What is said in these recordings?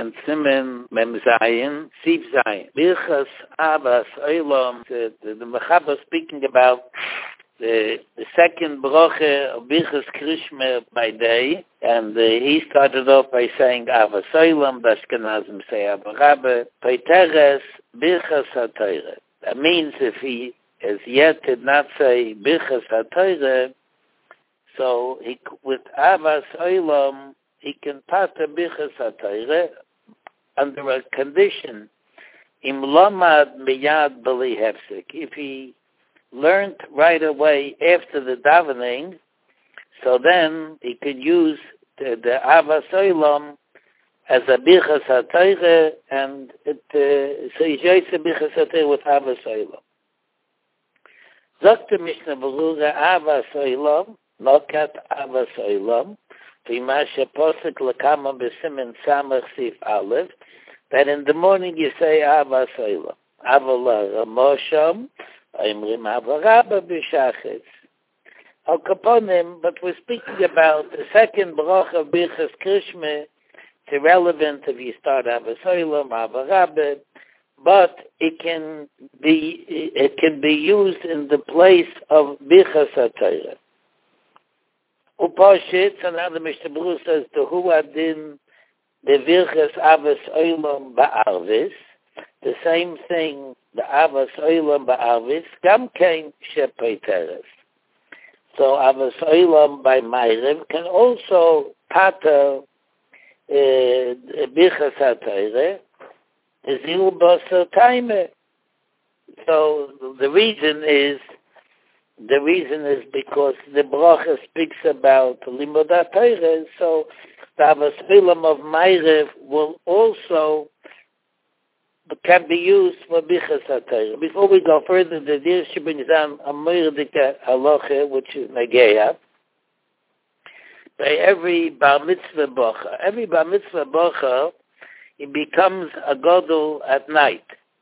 and Simen Mem Zayin, Siv Zayin. Birchas Avas Olam, the Mechaber speaking about the second bracha of Birchas Krishma by day, and he started off by saying Avas Olam, the Ashkenazim say Abba Rabbe, Peiteres Birchas HaTorah. That means if he as yet did not say Birchas HaTorah, so he, with Avas Olam, he can pater Birchas HaTorah under a condition, Im Lomad Miyad B'li Hefsek. If he learned right away after the davening, so then he could use the Avas Olam as a Birchas HaTorah, and so he joins the Birchas HaTorah with Avas Olam. Sagt Mishnah Berurah Avas Olam, Nokat Avas Olam, V'mashe posek l'kama b'simen samach sif aleph, that in the morning you say Avas Olam. Avala Ramosham, Imrim Abba Rabba b'shachis. Al kaponim, but we're speaking about the second bracha of Birchas Krishma. It's irrelevant if you start Avas Olam, Abba Rabba, but it can be used in the place of Birchas HaTorah. Upashit, so now the Mishnah Berurah says, Tehu adin bevirchas Avas Olam ba'arvis, the same thing, the Avas Olam ba'arvis, gam kein shepeiteres. So Avas Olam by Ma'ariv can also pater Birchas HaTorah, zil basar taime. So the reason is because the bracha speaks about Limud HaTorah, so the Avas Olam of Ma'ariv will also can be used for Birchas HaTorah. Before we go further, the Dirsh brings down a Mordika halacha, which is Nageya. By every Bar Mitzvah bracha, it becomes a Godel at night.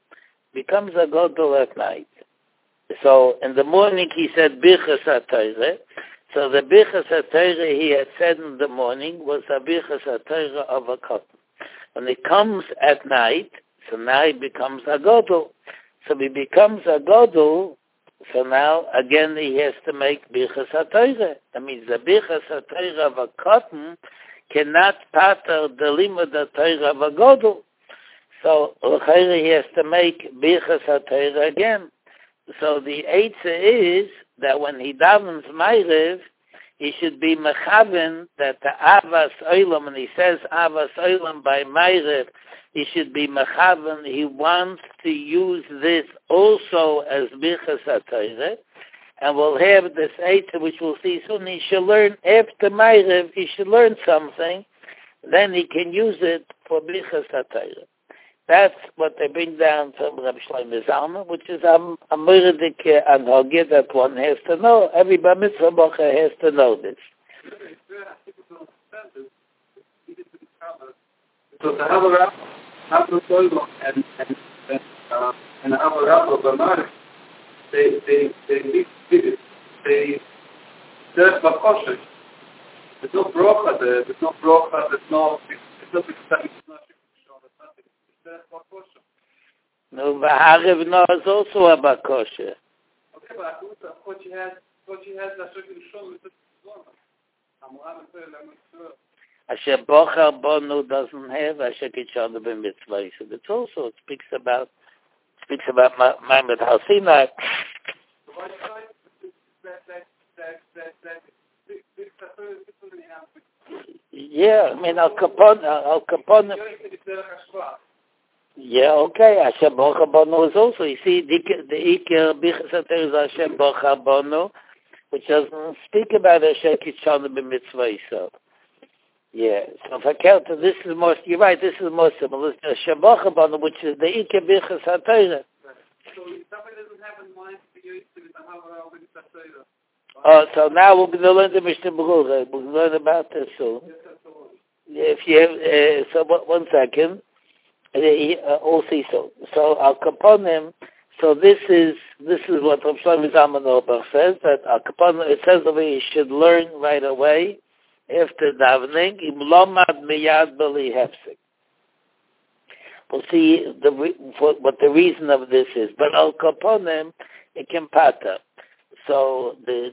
So in the morning he said Birchas HaTorah. So the Birchas HaTorah he had said in the morning was a Birchas HaTorah of a cotton. When it comes at night, so now it becomes a Godel. So he becomes a Godel, so now again he has to make Birchas HaTorah. That means the Birchas HaTorah of a cotton cannot pater the Limud HaTorah of a Godel. So he has to make Birchas HaTorah again. So the Eitzah is that when he davens Ma'ariv, he should be mechaven that the Avas Olam, and he says Avas Olam by Ma'ariv, he should be mechaven. He wants to use this also as Birchas HaTorah, and we'll have this Eitzah, which we'll see soon. He should learn after Ma'ariv, he should learn something, then he can use it for Birchas HaTorah. That's what they bring down from Rabbi Shlomo Zalman, which is a murdik anhogya that one has to know. Every bar mitzvah bracha has to know this. So to have a rabbi, have a soil and have a rabbi of Amar, they they're bakoshes. There's no brocha, it's not No, V'hariv no is also a bakosha. Okay, but I thought you had that certain shul with the Asher Bochar Bonu doesn't have Asher Kitchanu b'mitzvah. So it's also, it speaks about Ma'amed Har Sinai. Yeah, I mean, Al Capone. Yeah, okay. Hashem Bochar Bonu is also. You see, the Iker Birchas HaTorah is Hashem Bochar Bonu, which doesn't speak about Asher Kitchanu b'mitzvah. So, yeah. So if I count, this is more. You're right. This is more similar to Hashem Bochar Bonu, which is the Iker Birchas HaTorah. So somebody doesn't have in mind to use it with the Havara with the HaTorah. Oh, so now we're going to learn the Mishnah Berurah. We'll learn about this soon. If you have, so one second. Also, so Al Kaponim. So this is what Rav Shlomo Zalman Auerbach says, that Al Kaponim. It says that we should learn right away after davening. Im lomad miyad b'li hefsek. We'll see what the reason of this is. But al kaponim, it can pata. So the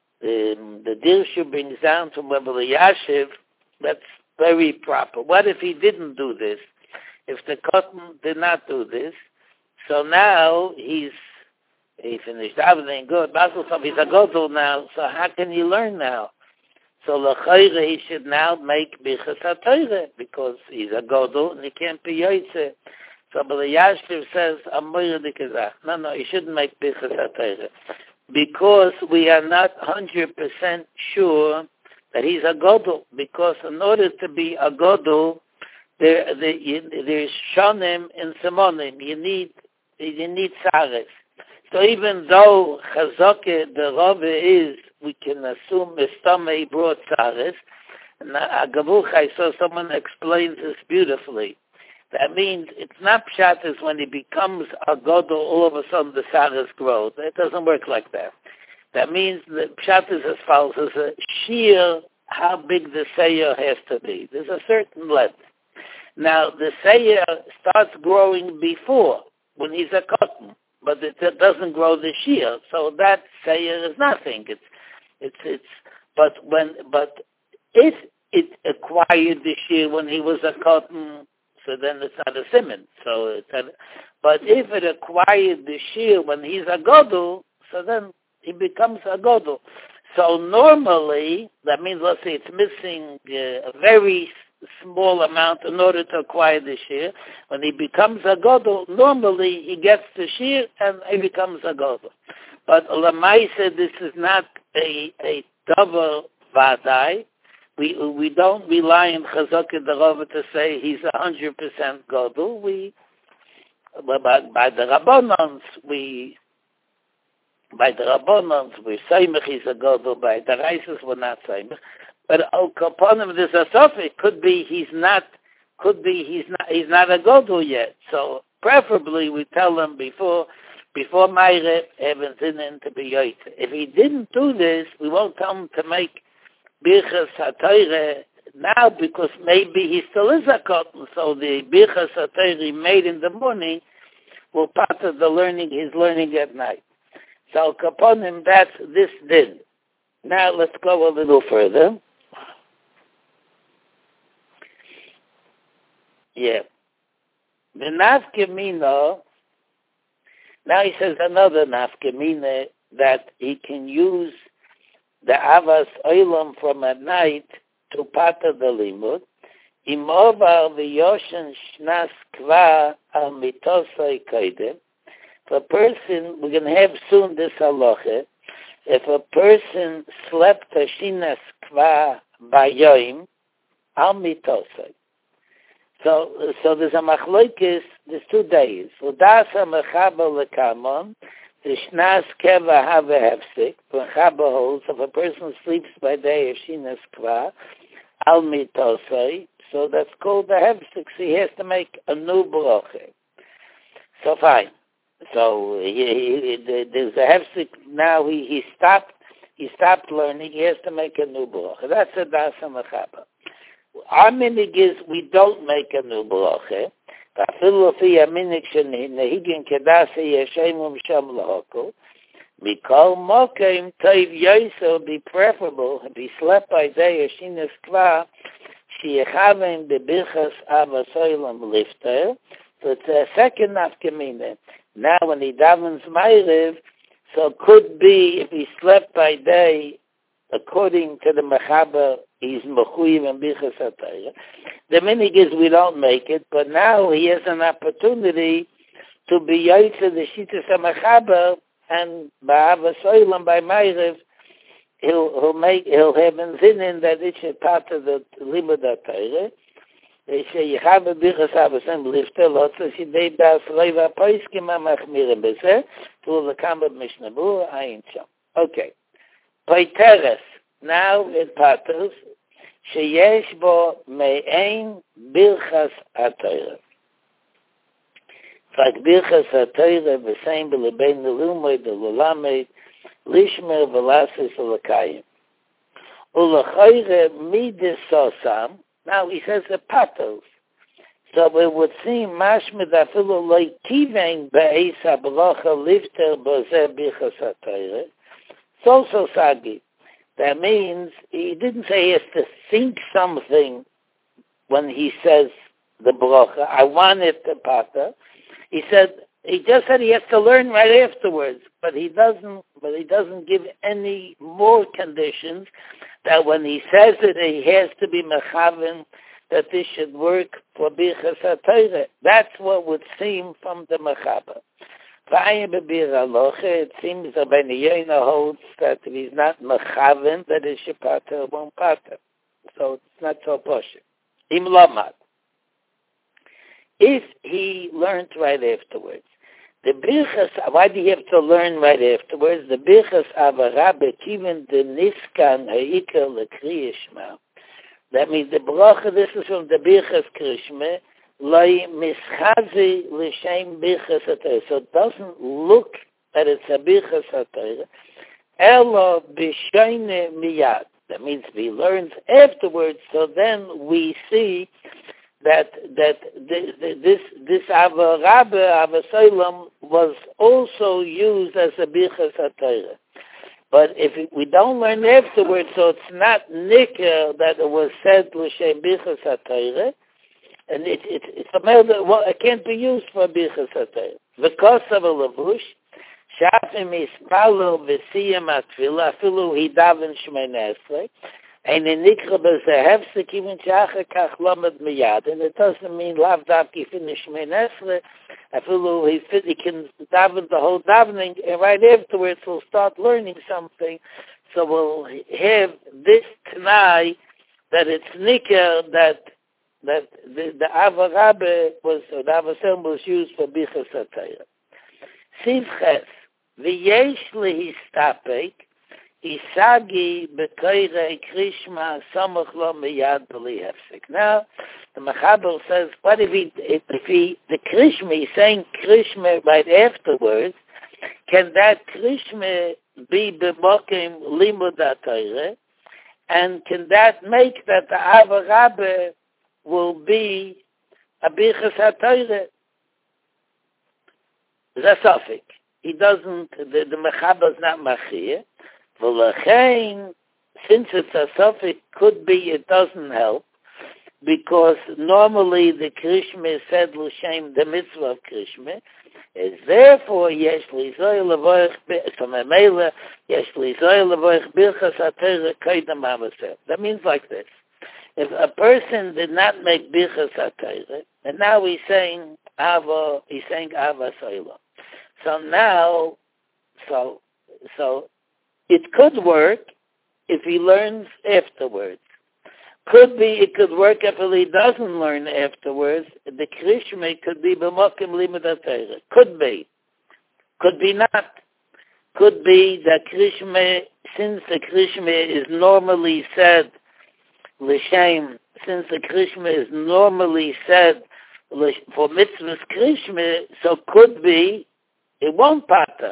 Dirshu brings down from Rebbe Yashiv, that's very proper. What if he didn't do this? If the cotton did not do this, so now he finished davening good. He's a godel now, so how can he learn now? So l'chayre he should now make bichas ha'torah because he's a godel and he can't be yoytze. So Rebbe Yashiv says, no, he shouldn't make bichas ha'torah because we are not 100% sure that he's a godel. Because in order to be a godel, there's shonim and simonim. You need saris. So even though chazake the Rava is, we can assume Mistame brought saris. And Agavuch, I saw someone explains this beautifully. That means it's not pshat when he becomes a godel, all of a sudden the saris grows. It doesn't work like that. That means that pshat is as follows: as a shear, how big the seir has to be. There's a certain length. Now the seir starts growing before when he's a cotton, but it doesn't grow the shear. So that seir is nothing. But if it acquired the shear when he was a cotton, so then it's not a simon. But if it acquired the shear when he's a godel, so then he becomes a godel. So normally, that means, let's say it's missing a very small amount in order to acquire the shear. When he becomes a godel, normally he gets the shear and he becomes a godel. But Lamaisa, this is not a davar vadai. We don't rely on Chazak the Rava to say he's 100% godel. By the Rabbanans, we're Saimach, he's a godel. By the Reises, we're not Saimach. But al kaponim, there's a suffix. Could be he's not a godel yet. So preferably we tell him before Meire having zinin to be yoyt. If he didn't do this, we won't tell him to make bichas ha'torah now because maybe he still is a cotton. So the bichas ha'torah made in the morning will part of the learning he's learning at night. So al kaponim, that's this din. Now let's go a little further. Yeah. The nafkemina, now he says another nafkemina that he can use the avas oilam from at night to pata the limud. Imovar v'yoshen shnas kva al mitosai kaidem. If a person, we're going to have soon this halacha, if a person slept tashinas kva bayoim al mitosai. So there's a machlokes, there's 2 days. Udasa mechaba lekamon, the shnas keva have a hefsik. Mechaba holds, if a person sleeps by day of shinas kva, al mitosai, so that's called the hefsik. So he has to make a new bracha. So fine. So there's a hefsik now. He stopped learning. He has to make a new bracha. That's a dasa mechaba. Our minig is we don't make a new bracha. Filofia minig sheni nehigin kedase yeshemum sham lahokol. Mikol mokem toiv yoso be preferable. Be slept by day yeshinas kva sheyechavim bebichas avasoilam lifter. So it's a second nafkamina. Now when he davens ma'ariv, so could be if he slept by day, according to the Mechaber, he's mechuyev and bichas ha'torah. The minig is we don't make it, but now he has an opportunity to be yoytze the shittas ha'Mechaber, and ba'avas oilam by ma'ariv, he'll have in zinin that it should part of the limud ha'torah. They say you have a bichas ha'avasem lifter lotzes yidei das leiva poiskim ha'machmirim b'zeh to the kambad mishnabur ayin sham. Okay. Paiteres, now it patters, sheyesh bo me'ein birchas ha'torah. Like birchas ha'torah, v'sein b'lebein l'lumoid, l'ulamed, lishmer v'lasis l'kayim. U'l'chayre midis sosam, now he says the patters. So it would seem mashmid afilu loy kivein be'es hablacha lifter bozeh bichas hatayre. So sagi. That means he didn't say he has to think something when he says the bracha. I want it to pata. He just said he has to learn right afterwards, but he doesn't give any more conditions that when he says it, he has to be mechaven that this should work for bichas hatayre. That's what would seem from the mechaber. It seems that Ben Yonah holds that if he's not mechaven, that it should pater, won't pater. So it's not so poshut. Im lamad. If he learned right afterwards, the birchas, why do you have to learn right afterwards? The birchas avara bekiven de niskan ha'ikar lekri yishma. That means the bracha, this is from the birchas krishma, loi mischazi l'shem birchas hatayra. So it doesn't look that it's a birchas hatayra. Elo b'shoine miyad. That means he learns afterwards, so then we see that this Ava Rabbe, Ava Solam, was also used as a Bichas HaTorah. But if we don't learn afterwards, so it's not Nikah that it was said L'Shem Bichas HaTorah, and it's a matter that, well, it can't be used for Bichas HaTorah. Because of a Lavush, Shafim Ispalo V'siyam HaTfilah, Afilu Hidaven Shmei Nesrei, and in Nikra B'Zehevsek, even Shachar Kach Lamed Miyad, and it doesn't mean Lav Davki finish Shmei Nesrei, Afilu he can daven the whole davening, and right afterwards we'll start learning something, so we'll have this Tanai, that it's Nikra, that the Ava Rabbe was, or the Ava Sem was used for Bichas HaTorah. Siv Ches, V'yesh Lehistapek, Isagi B'koirei Krishma Samach Lo Miyad B'li Hefsek. Now, the Mechaber says, what if the Krishma, he's saying Krishma right afterwards, can that Krishma be B'mokim Limud HaTorah, and can that make that the Ava Rabbe will be a Bichas HaTorah? Zasafik. He doesn't, the Mechaber is not Machir. V'lachein, since it's a suffix, could be it doesn't help, because normally the Krishma is said l'shem the mitzvah of Krishma, is therefore yesh lizoy levoich from a mela yesh lizoy levoich birchas hatayra kaidam hamaseh. That means like this: if a person did not make birchas hatayra, and now he's saying ava soila, so now, so it could work if he learns afterwards. It could work if he doesn't learn afterwards. The Krishma could be b'mokim limud hatayra. Could be not. Could be that Krishma, since the Krishma is normally said l'shem, since the Krishma is normally said for mitzvahs Krishma, so could be it won't pata.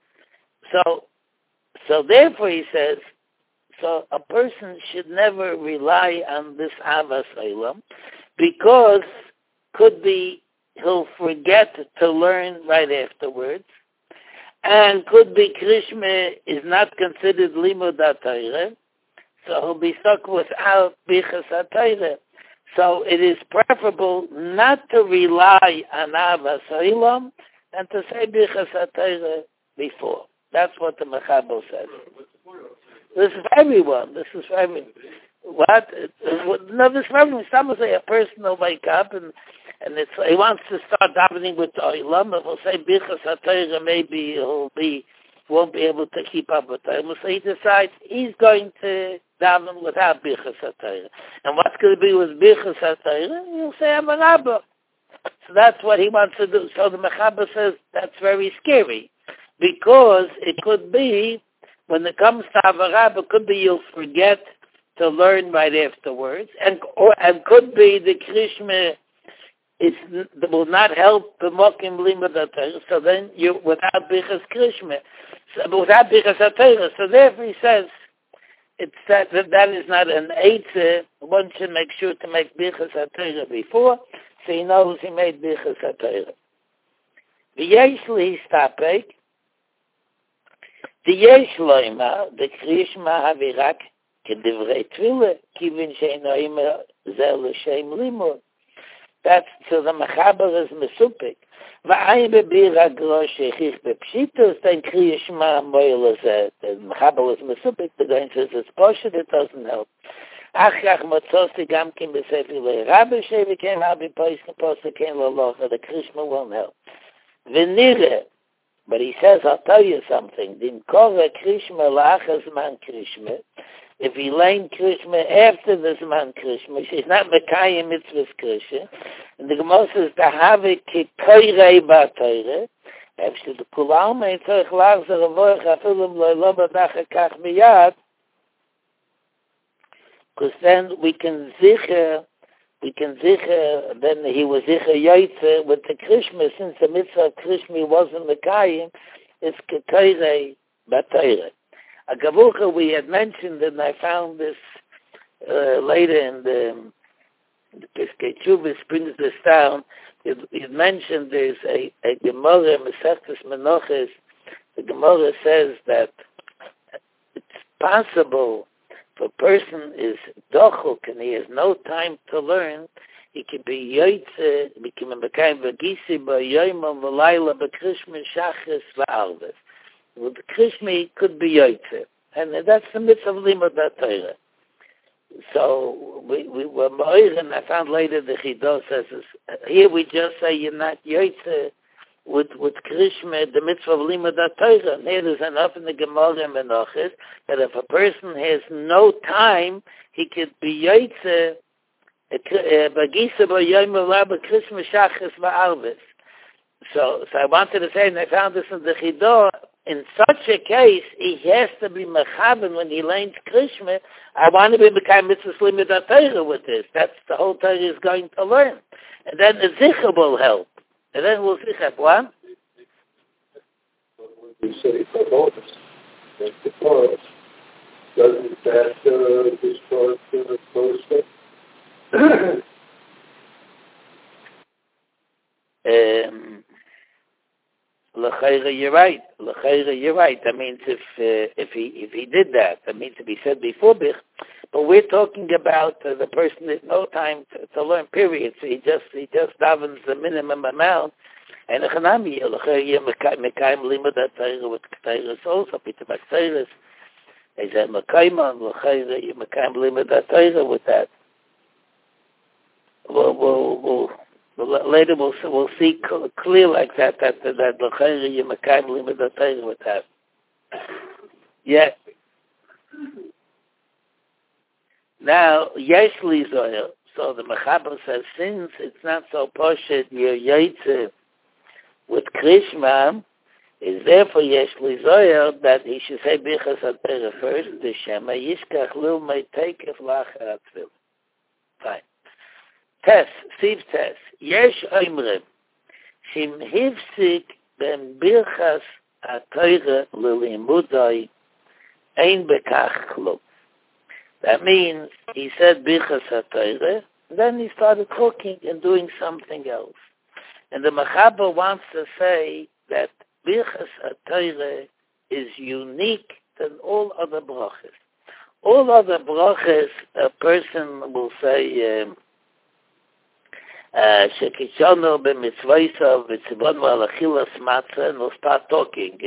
So therefore he says, so a person should never rely on this Avas Olam, because could be he'll forget to learn right afterwards, and could be Krishma is not considered Limud HaTorah, so he'll be stuck without Bichas HaTorah. So it is preferable not to rely on Avas Olam than to say Bichas HaTorah before. That's what the Mechaber says. This is for everyone. What? No, this is for everyone. Some will say a person will wake up and he wants to start davening with the Olam, and will say Bichas HaTorah, maybe won't be able to keep up with it. So he decides he's going to daven without Bichas HaTorah. And what's going to be with Bichas HaTorah? He'll say I'm a Rabba. So that's what he wants to do. So the Mechaber says that's very scary, because it could be, when it comes to Avarab, it could be you'll forget to learn right afterwards, and could be the Krishma will not help the Mokim Limud HaTorah, so then you're without Bichas Krishma, without Bichas HaTorah. So therefore he says, it's that is not an eitzah. One should make sure to make Bichas HaTorah before, so he knows he made Birchas HaTorah. V'yesh le'istapek, v'yesh lo'ima, v'kriya Shema havirak k'divrei tefillah, kivin she'eino ima zeh l'shem limud. That's so the Mechaber is mesupik. V'ayin bebira grosh echich bepshitos, then kriya Shema moil azeh. The Mechaber is mesupik, the guy says it's poshut, it doesn't help. Achach motzosi gam kim b'sefer le'rabbi shevikem habi posa ken l'locha, the Krishma won't help. V'nire, but he says, I'll tell you something, din kore Krishma la'achas man Krishma, if he learned Krishma after the Zman Krishma, she's not Mekayim mitzvahs Krishma, and the Gemara says, Dahavi ki koirei ba-toire, after the Kulalma, in Tzorech Lachzer Avoich, Afilim lo badach kach miyad, because then we can zicher, then he was zicher yoytze with the Krishma, since the mitzvah of Krishma wasn't Mekayim, it's ki koirei ba-toire. A Gavucha we had mentioned, and I found this later in the Piskei Teshuvos brings this down. It mentioned there's a Gemara, Masechtas Menachos. The Gemara says that it's possible if a person is dochuk and he has no time to learn, he can be yoytze, become a mekayim v'gisi b'yoyim v'layla b'krishma shachris v'alves. With the Krishma could be yoytze, and that's the mitzvah of limud HaTorah. So we were moir, and I found later the Chidah says here we just say you're not yoytze with Krishma, the mitzvah of limud HaTorah. And here there's enough in the Gemara and Menachos that if a person has no time, he could be yoytze b'gisa b'yoyim v'layla b'krishma shachris v'alves. So I wanted to say, and I found this in the Chidah. In such a case, he has to be mechaben when he learns Krishma. I want to be become mitzvah limud HaTorah with this. That's the whole Torah is going to learn. And then the zichur will help. And then we'll see what? We say for bonus. That's the chorus. Doesn't that destroy the process? L'chayra, you're right. That means if he did that means to be said before Bich. But we're talking about the person that no time to learn. Period. So he just davens the minimum amount. And l'chanami l'chayra mekayim limud HaTorah with Torah also. Peter Bakteris is a mekayim l'chayra mekayim limud HaTorah with that. Later we'll see clear like that l'chayra you mekayim limud HaTorah with that. Yeah. Now yesh li zohar. So the Mechaber says since it's not so poshut you're yoytze with Krishma, is therefore yesh li zohar that he should say Birchas HaTorah first. The Shema yishkach lil may take if lachar atfil. Fine. Siv Tes. Yesh oimrim, shim hivsik ben Birchas HaTorah l'limudai ein bekach klum. That means he said Birchas HaTorah, then he started cooking and doing something else. And the Mechaber wants to say that Birchas HaTorah is unique than all other brachas. All other brachas, a person will say, Shekishonu b'mitzvaysav v'tzivonu al achilas matzah, and we'll start talking.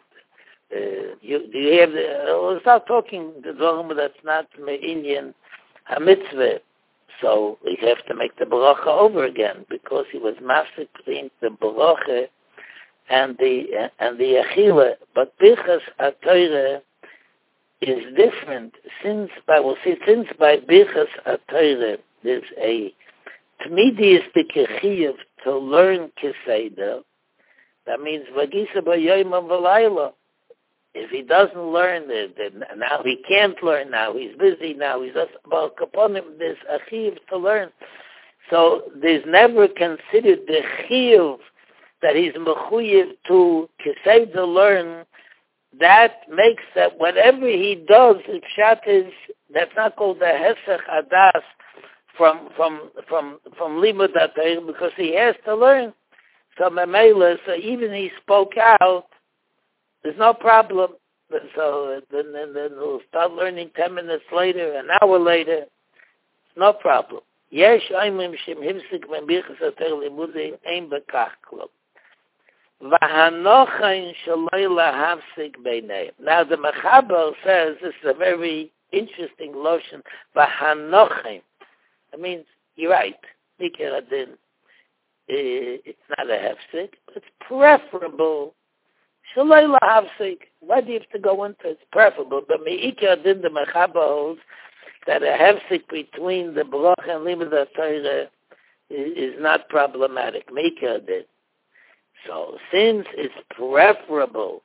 We'll start talking the dvarim that's not me'inyan ha-mitzvah. So we have to make the bracha over again because he was massacring the bracha and the achila. But Birchas HaTorah is different since by Birchas HaTorah there's a Tmidiyistik chiyuv to learn Keseder. That means v'gisa b'yoyim v'layla. If he doesn't learn it, then now he can't learn. Now he's busy. Now he's just about kaponim. There's a chiyuv to learn. So there's never considered the chiyuv that he's mechuyev to Keseder learn. That makes that whatever he does, if Pshat is that's not called the hesech adas from Limud HaTorah because he has to learn. So Mamela, so even he spoke out, there's no problem. So then he'll start learning 10 minutes later, an hour later, no problem. Yesh oimrim shem hifsik ben birchas HaTorah limudei ein bekach klum. V'hanochain shaloi lahafsik beineim. Now the Mechaber says, this is a very interesting lotion, v'hanochain. That means, you're right, Mikir Adin, it's not a hefsik, but it's preferable. Shaloi lahafsik. Why do you have to go into it? It's preferable. But Mikir Adin, the Mechaber holds that a hefsik between the Baruch and Limud HaTorah is not problematic. Mikir Adin. So since it's preferable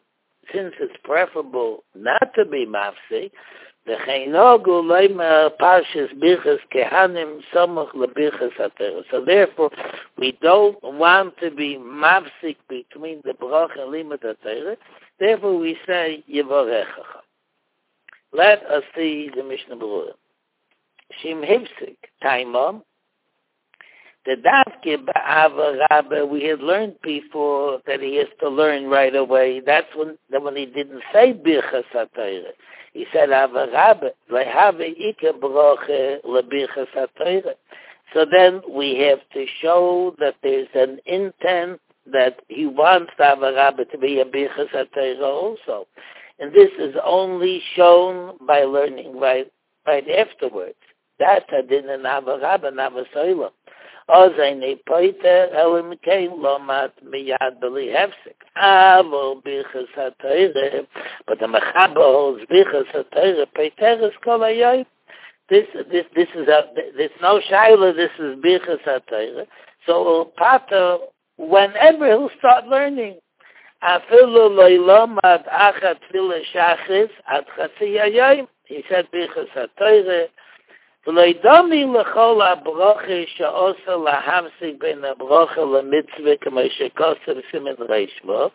not to be mafsik, the Chainogu Leima Parshas Birchas Kehanim Samuch LeBirchas HaTorah. So therefore, we don't want to be mafsik between the Baruch and Limud HaTorah. Therefore, we say Yevorechacha. Let us see the Mishnah Berurah. Shim Hifsik Taimam. The Davke Ba'ava Rabbe, we had learned before that he has to learn right away. That's when he didn't say Birchas HaTorah. He said Ava Rabbe, Lehave Ika Broche LeBirchas HaTorah. So then we have to show that there's an intent that he wants the Ava Rabbe to be a Birchas HaTorah also. And this is only shown by learning right afterwards. That's a din in Ava Rabbe, Ava Soila. Ozayne Poiter Elimkein Lomat Miyad Beli Hefsik. Avo Birchas HaTorah, but the Mechaber holds Birchas HaTorah Poiteres Kol Hayoyim. This is there's no shaila. This is Birchas HaTorah. So Pater, whenever he'll start learning, Afilu Loilomad Achat Tfilah Shachris Ad Chatzi Hayoyim. He said Birchas HaTorah. ולאידומי לכל הברוכה שעושה להפסיק בין הברוכה למצווה כמו שכוסר סימן רשבו.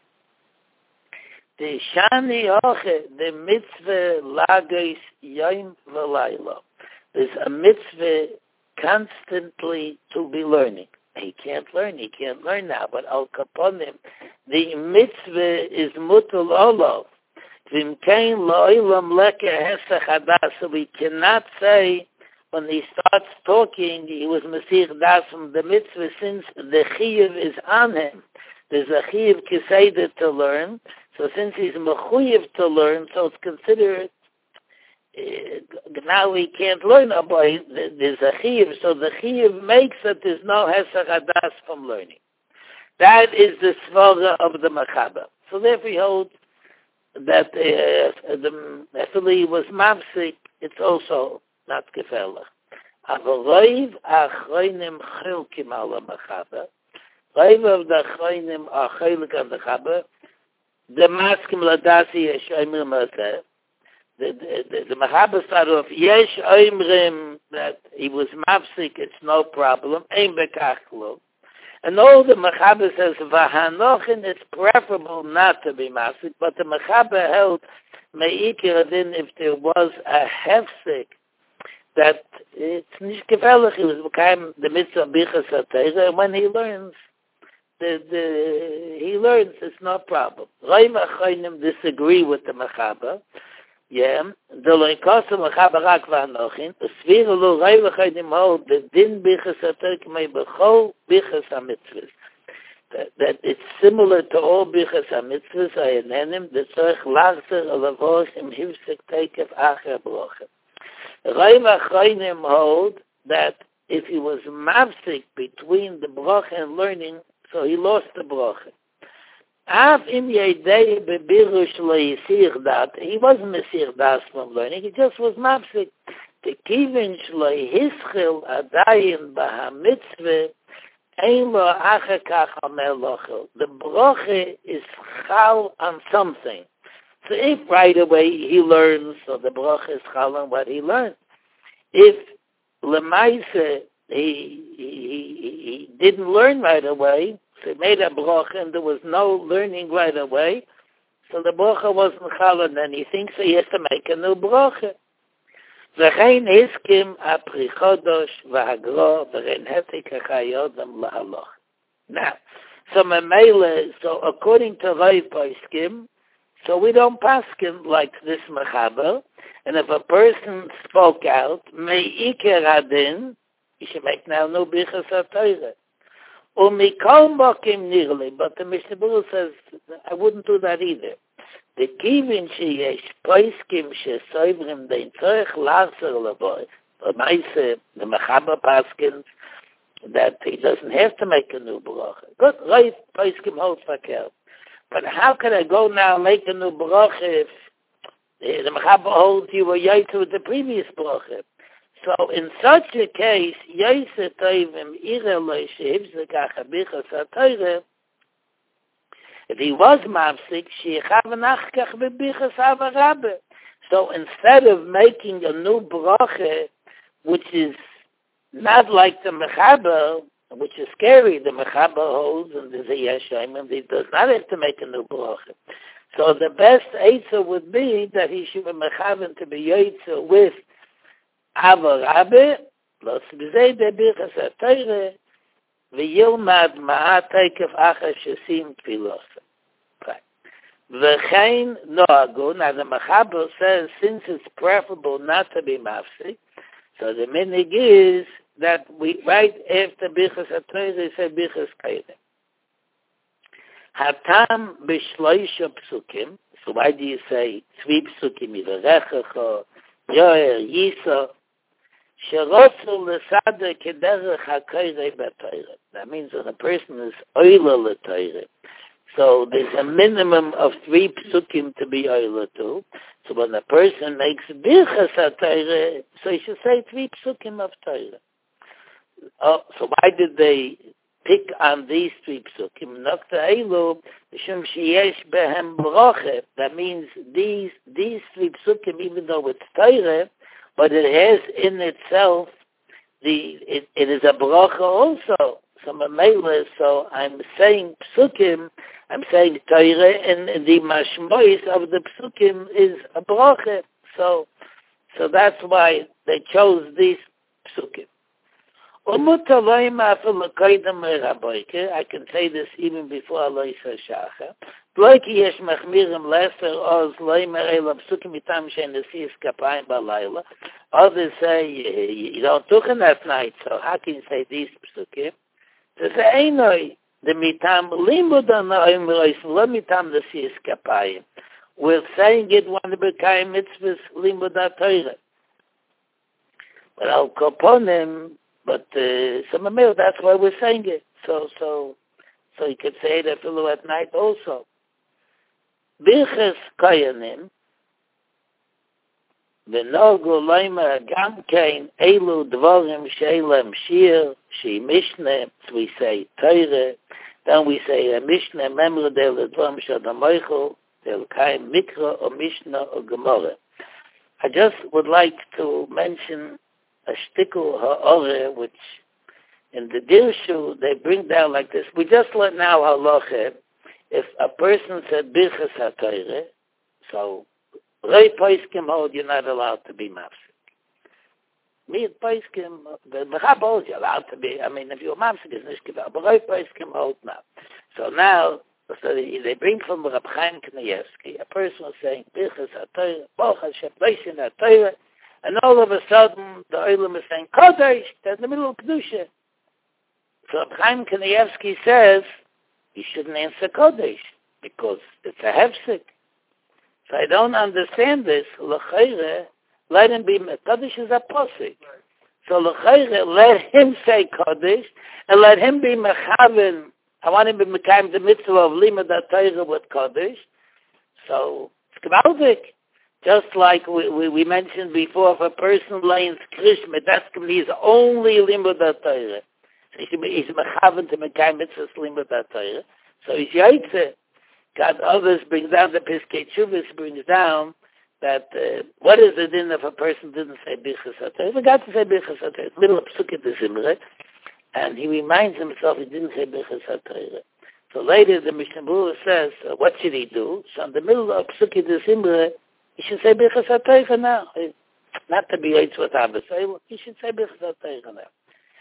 דשני הוכה, the mitzvah lagos yom v'layla. There's a mitzvah constantly to be learning. He can't learn now, but al kaponim, the mitzvah is mutul olav. So we cannot say when he starts talking he was Masir Das from the mitzvah, since the chiyuv is on him. There's a chiyuv kiseda to learn. So since he's mechuyev to learn, so it's considered now he can't learn about it. There's a chiyuv, so the chiyuv makes that there's no hesach hadas from learning. That is the svara of the Mechaber. So therefore he holds that actually he was mafsik, it's also not gefährlich. Aber Reiv achroinim chilkim ala Mechaber. Reiv of the achroinim are chilik of the Mechaber. The maskim ladasi yesh oimrim azeh. The Mechaber started off, yesh oimrim, that he was mafsik, it's no problem, ein bekach klum. And all the Mechaber says, Vahanochin, it's preferable not to be mafsik, but the Mechaber held, Me'ikir Adin, if there was a hefsik, that it's nicht gefährlich, it was became the mitzvah Birchas HaTorah, and when he learns, he learns, it's no problem. Reim Achoinim disagree with the Mechaber. Yeah, the Loikosa Mechaber Rak Vahanochin, the Svira Lo Reim Achoinim hold, the Din Birchas HaTorah may bechol Birchas HaMitzvahs. That it's similar to all Birchas HaMitzvahs, Ayenenim, the Tzorech Lachzer Alavoch Im Hivsik Teikev Acher Broche. Reim Achoinim hold that if he was mafsik between the Broche and learning, so he lost the Broche. Af im yedei bebirush lo yisir dat. He wasn't Mesir Das from learning. He just was mafsik. The kivin shlo hischil adayin b'hamitzvah ein lo achakach hamelochel. The broche is chal on something. So if right away he learns, so the broche is chal on what he learned. If lemaise he didn't learn right away, so he made a broche and there was no learning right away, so the broche wasn't chal, and then he thinks he has to make a new broche. וכן הסכים הפרי חודש והגרו ורן התק החייודם להלוך. Now, so according to Rav Poskim, so we don't paskin like this mechaber, and if a person spoke out, me'iker hadin, you should make now no bichas ha-Torah. Umikol mokim nirli, but the Mishnah Berurah says, I wouldn't do that either. The kivin sheyesh Poskim shesoivrim dein tzorech laser leboy, the mechaber paskins, that he doesn't have to make a new bracha. Good, right, Poskim holds verkehrt. But how can I go now and make a new bracha if the Mechaber holds you were yaitz with the previous bracha? So in such a case, yaitz toivim ireloi shehivzekach habichas ha-Torah, if he was mafsik, sheyichav nachkach bebichas hava-rabbe. So instead of making a new bracha, which is not like the Mechaber, which is scary, the Mechaber holds, and there's a Yeshayim, and he does not have to make a new bracha. So the best Eitzah would be that he should be Mechaber to be Yetzer with Ava Rabbe, Los B'zei Debichas HaTorah, V'yilmad Ma'at Teikef Achar Shesim Tfilosa. V'chein Noagu, now the Mechaber says, since it's preferable not to be mafsik, so the minig is that we right after Bichas HaTorah say Bichas Kaidem. Hatam b'shloisha psukim. So why do you say three psukim yivarechecha, yoer, yiso, sherotzu l'sada kederech ha'koirei b'Torah. That means when a person is oila l'Torah, so there's a minimum of 3 psukim to be oila to. So when a person makes Bichas HaTorah, so he should say 3 psukim of Torah. So why did they pick on these 3 psukim? Nokta Eilu, Mishum sheyesh behem bracha. That means these 3 psukim, even though it's Torah, but it has in itself it is a bracha also. So I'm saying psukim, I'm saying Torah, and the mashmois of the psukim is a bracha. So that's why they chose these psukim. I can say this even before Allah Shacha. Bloiki yesh machmirim lesser oz loimer ela psukim mitam she'nesis kapayim balayla. Others say you don't took it that night, so how can you say these psukim? They say einoi the mitam limud anoim rois lo mitam nesis kapayim. We're saying it when the bekayim mitzvahs limud HaTorah. But al koponim. But some of that's why we're saying it. So you could say it at night also. Bichas Kayanim, v'nogu loimer gam kein elu dvorim she'elem shir, she Mishnah, we say Torah, then we say a Mishnah, memra del dvorim she'adamoichel, del kaim mikra or Mishnah or Gemara. I just would like to mention a shtickle ha'ore, which in the Dirshu they bring down like this. We just let now halacha, if a person said Bichas HaTorah, so Rei Poskim hold you're not allowed to be mafsik. Me at Poskim, the Mechab holds you're allowed to be, I mean if you're mafsik it's nicht gewalt, but Rei Poskim hold not. So now, they bring from Reb Chaim Kanievsky, a person was saying Bichas HaTorah, Boch Hashem, Beishin HaTorah, and all of a sudden, the Olam is saying, Kodesh, that's in the middle of Kedusha. So Chaim Kanievsky says, you shouldn't answer Kodesh, because it's a hefsek. So I don't understand this. L'chayre, let him be, Kodesh is a posik. So l'chayre, let him say Kodesh, and let him be mechaven. I want him to be mechaven the mitzvah of Limud HaTorah with Kodesh. So, it's gewaldig. Just like we mentioned before, if a person learns Krishma, that's his only Limud HaTorah. So he's mechaven to mekayim mitzvahs Limud HaTorah. So he's yaitze. God others brings down the Piskei Teshuvos brings down that what is it in if a person didn't say Bichas HaTorah? He forgot to say Bichas HaTorah. It's middle of Psukkah de Zimra, and he reminds himself he didn't say Bichas HaTorah. So later the Mishnah Berurah says, what should he do? So in the middle of Psukkah de Zimra, he should say Bichas HaTorah now. not to be yaitz with Abba. He should say Birchas HaTorah now.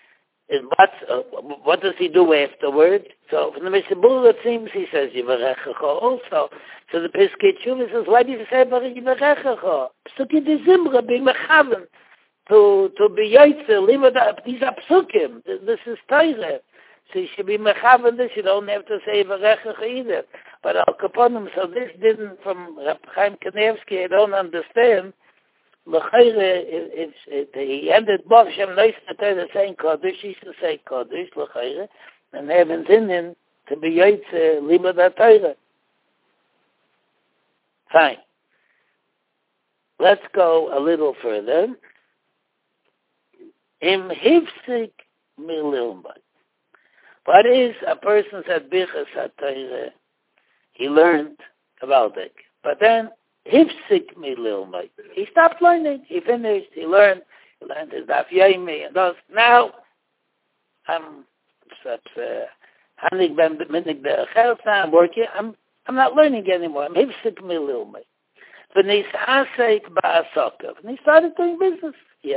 What does he do afterward? So from the Mishabul it seems he says Yivarechecha also. So the Piskei Tshuva says, why do you say Yivarechecha? Psukim de Zimra being mechaven to be yaitzer, leave it up. These are psukim. This is Torah. So you should be mechaven this. You don't have to say Yivarechecha either. But Al Kaponim, so this didn't, from Reb Chaim Kanevsky, I don't understand. L'chayre, he ended Baruch Shem Neis Torah saying Kodesh, he should say Kodesh, l'chayre, and have in Zinin to be yaitzer, limud HaTorah. Fine. Let's go a little further. Im hifsik mililmad. What is a person said Birchas HaTorah? He learned about it, but then hifsik mililmad. He stopped learning. He finished. He learned his daf yomi and those. Now I'm working. I'm not learning anymore. I'm hifsik mililmad. And he started doing business. Yeah.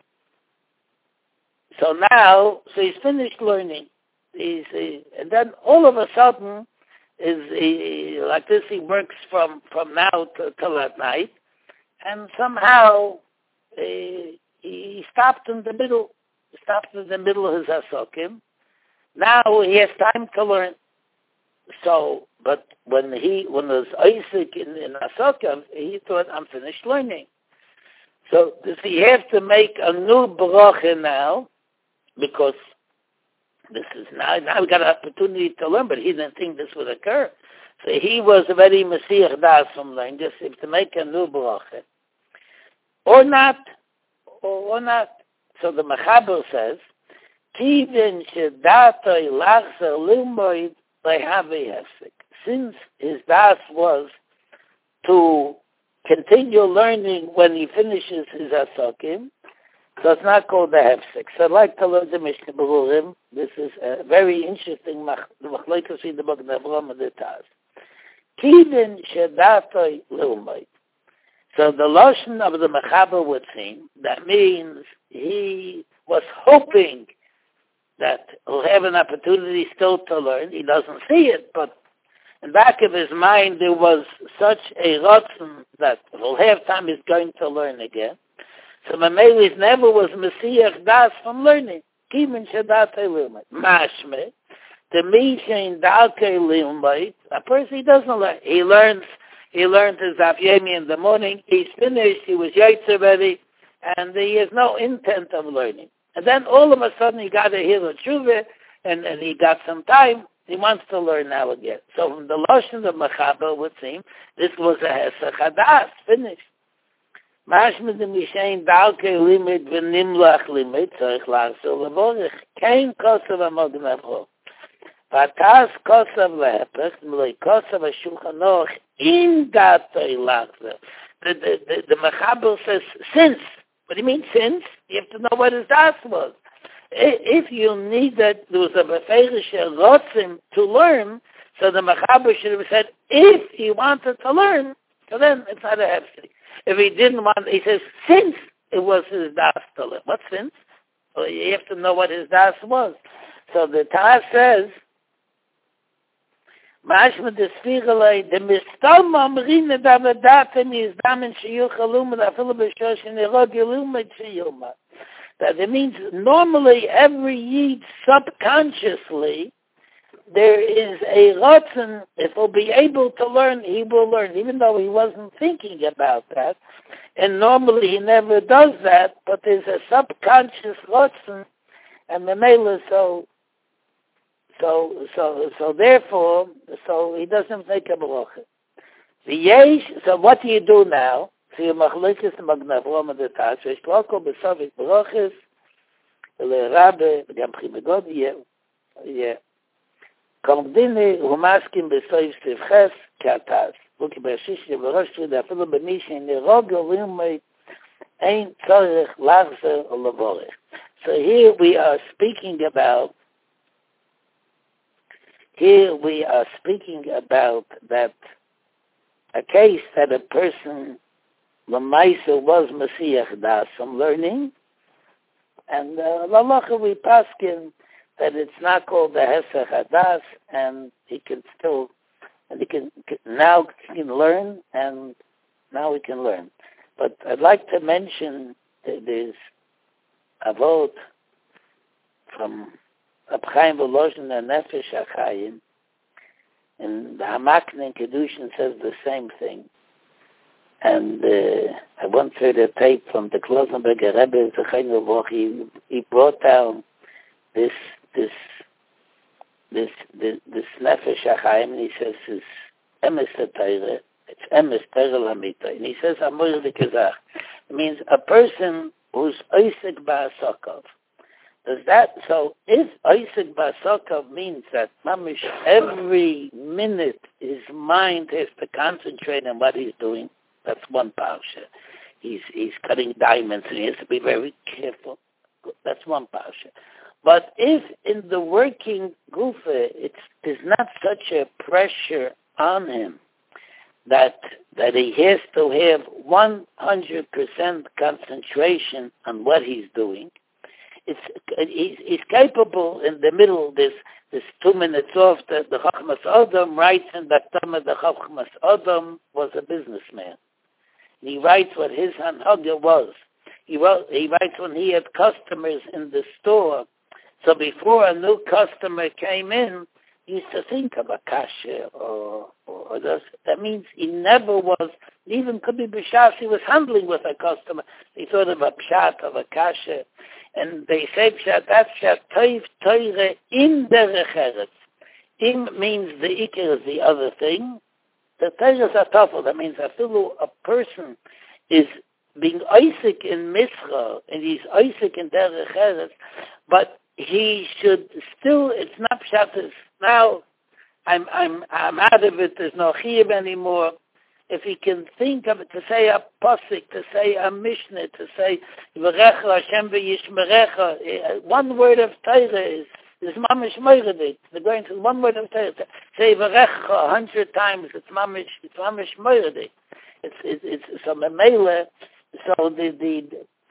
So now, he's finished learning. And then all of a sudden, like this, he works from now till at night, and somehow he stopped in the middle. He stopped in the middle of his asokim. Now he has time to learn. So, but when was Isaac in asokim, he thought, I'm finished learning. So does he have to make a new bracha now? Because this is now we got an opportunity to learn, but he didn't think this would occur. So he was already Messiah Das from learning, just to make a new bracha. Or not. So the Mechaber says, Kivin shedatoi lachzer limoid lehavi hefsek. Since his das was to continue learning when he finishes his asokim, so it's not called the hefsek. So I'd like to learn the Mishnah Berurim. This is a very interesting machlokes in the book Avraham and the Taz. Kivin shedatoi limoid. So the lotion of the Mechaber would seem that means he was hoping that he'll have an opportunity still to learn. He doesn't see it, but in the back of his mind there was such a rotzen that he'll have time he's going to learn again. So Mameli's never was Messiah Das from learning. Kimin Shadat Elumay. Mashme. The Mishain Dalke Elumay. A person he doesn't learn. He learned his Daf Yomi in the morning. He's finished. He was yaitzer ready, and he has no intent of learning. And then all of a sudden he got to hear the tshuva, and he got some time. He wants to learn now again. So from the lotion of Mechaber would seem this was a hesach hadas, finished. Mashma de Mishain Dalke limit v'nimlach limit tzarich la'asol levorich. Kein kosav amogen avro. Vatas kosav lehepech m'loi kosav ha'shulchan aruch in datoi lachzer. The Mechaber says since. What do you mean since? You have to know what his das was. If you needed, there was a beferish rotzim to learn, so the Mechaber should have said, if he wanted to learn, so then it's not a hefsek. If he didn't want, he says, since it was his das to learn. What since? Well, you have to know what his das was. So the Taz says, Mashma de Sfigelei, the Mistam Amrine Davadatem is Damen Shiyuchalum and Afilu B'Shosh and Erogilum Shiyuma. That it means normally every Yid subconsciously there is a rotzen, if he'll be able to learn, he will learn, even though he wasn't thinking about that. And normally he never does that, but there's a subconscious rotzen, and the male so therefore, he doesn't make a bracha. So what do you do now? So you machlokes the Magen Avraham and the Taz. Yesh kloko b'savik brachas leRabbe v'gam chimegod yeah. Komdini humaskim b'soiv sivches k'ataz. Look at Bereshit v'rosh tzud afilu b'mishin nerogel v'yumay ein tzorich lachzer levorich. So here we are speaking about that a case that a person Lamaisa was Masiach Das, some learning, and Lalacha we paskin that it's not called the Hesach Hadas, and he can still, and he can learn, and now we can learn. But I'd like to mention that there's a vote from Reb Chaim Volozhin and Nefesh HaChaim, and the Hamakne in Kedushin says the same thing. And I once heard a tape from the Klosenberger Rebbe, he brought down this Nefesh HaChaim, and he says it's Emes HaTorah, it's Emes Torah Lamita, and he says Amor L'Kezach. It means a person who's Oisek Ba'asokov. Does that, so if Oisek Ba'asokov means that mamish every minute his mind has to concentrate on what he's doing, that's one parsha. He's cutting diamonds and he has to be very careful. That's one parsha. But if in the working gufa there's not such a pressure on him that he has to have 100% concentration on what he's doing, he's capable in the middle. This 2 minutes off. The Chachmas Adam writes in that Tama the Chachmas Adam was a businessman. And he writes what his hanhaga was. He writes when he had customers in the store. So before a new customer came in, he used to think of a kasha or this. That means he never was, even could be b'shas, he was handling with a customer. He thought of a pshat, of a kasha. And they say pshat, that's pshat, toiv toire in derech eretz. Im means the ikar is the other thing. The toire is a tafel. That means a person is being Isaac in Misra, and he's Isaac in derech eretz, but he should still, it's not pshat, now I'm out of it, there's no chiyuv anymore. If he can think of it, to say a pasuk, to say a mishnah, to say V'recha Hashem v'yishmerecha, one word of Torah is mamish moiradik. They're going to one word of Torah. Say V'recha 100 times, it's mamish moiradik. It's so memela. So the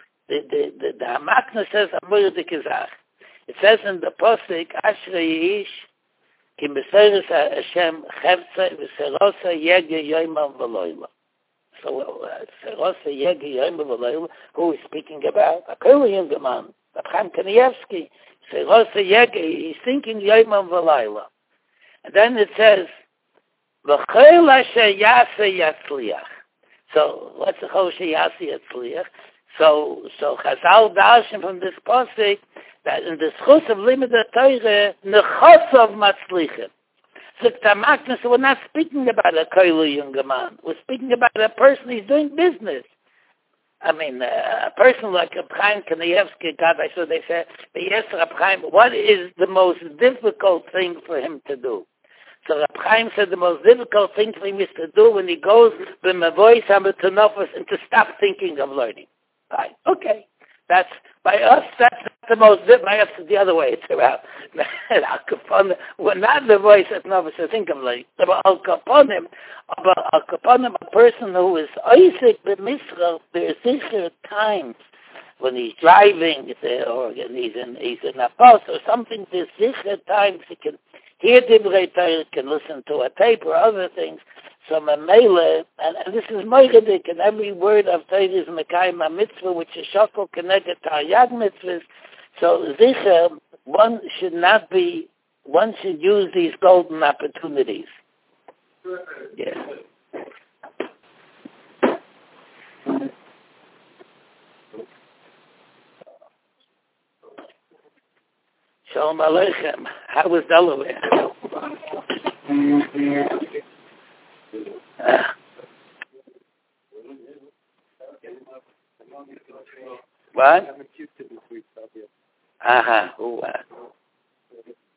Hamakna says moiradik izach. It says in the pasuk Ashrei Yish Kim B'Seres Hashem Chevtza V'Serosa Yege Yoimam V'Loila. So Serosa Yege Yoimam V'Loila, who is speaking about a Koli younger man, Chaim Kanievsky. Serosa Yege, he's thinking Yoimam V'Loila. And then it says V'Chol Asher Yase Yatzliach. So what's the Chol Asher Yase Yatzliach? So Chazal Darshan from this pasuk that in the schus of limud Torah nechosov matzlichim. So Tamakna, so we're not speaking about a koilu younger man. We're speaking about a person who's doing business. I mean, a person like Reb Chaim Kanievsky, God, I saw they said, yes, Reb Chaim, what is the most difficult thing for him to do? So Reb Chaim said the most difficult thing for him is to do when he goes with my voice and to stop thinking of learning. Right. Okay. That's, by us, that's the most, by us, the other way, it's around. We're not the voice of Novus, I think I'm like, Al Kaponim, a person who is Isaac b'Misra, there are sicher times when he's driving, or he's in a bus or something, there's sicher times he can hear Divrei Torah, can listen to a tape or other things. So Mamela, and this is Moiradik, and every word of Torah is Mekayim HaMitzvah, which is Shokol connected to Yad Mitzvahs. So Zicher, one should use these golden opportunities. Yeah. Shalom Aleichem. How was Delaware? What?